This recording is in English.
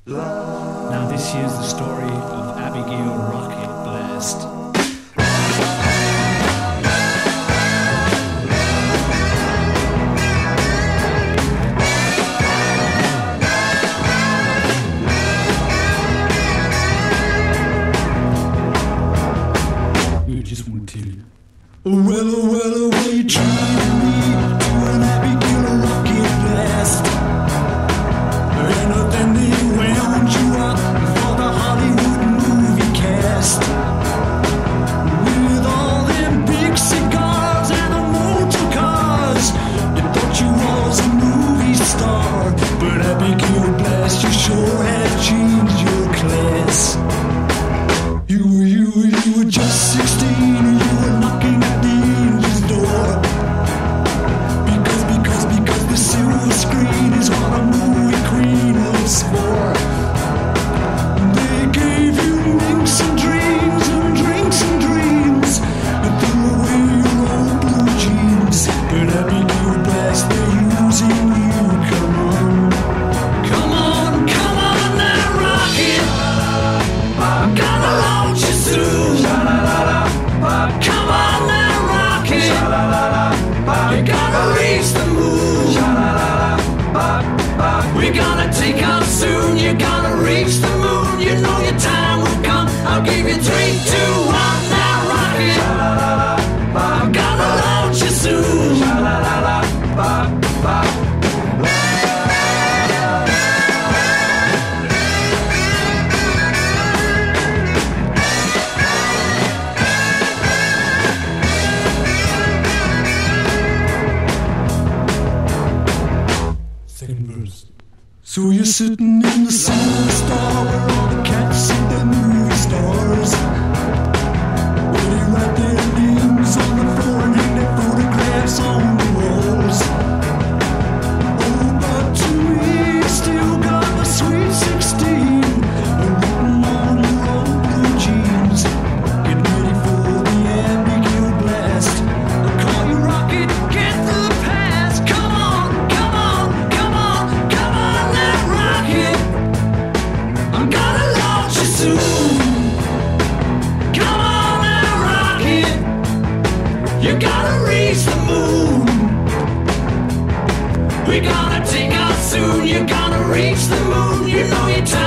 Now this here's the story of Abigail Rocket Blast. We just want to. Well, will you treat me to an Abigail Rocket Blast? Ain't nothing they wound you up for the Hollywood movie cast. With all them big cigars and the motor cars, you thought you was a movie star. But Abigail Blast, you sure have changed your class. You were just 16 and you were knocking at the angel's door. Because the silver screen is what a movie queen lives for. They gave you minks and dreams and drinks and dreams, and threw away your old blue jeans. But Abigail Blast, they're using you. Come on now, rocket. I'm gonna launch you soon. Come on now, rocket. You're gonna reach the moon. We're gonna take off soon. You're gonna reach the moon. You know your time will come. I'll give you 3, 2, 1 now, rocket. I'm gonna launch you soon. Second verse. So you're sitting in the silver star where all the cats see their movie stars. Where they write their names on the floor and hang their photographs on the walls. Oh, but to me, you still got the sweet 16 written on your old blue jeans. Get ready for the Abigail Blast. I'll call you Rocket, get the pass. Come on now, rocket. I'm gonna launch you soon. Come on now, rocket. You gotta reach the moon. We're gonna take off soon. You're gonna reach the moon. You know your time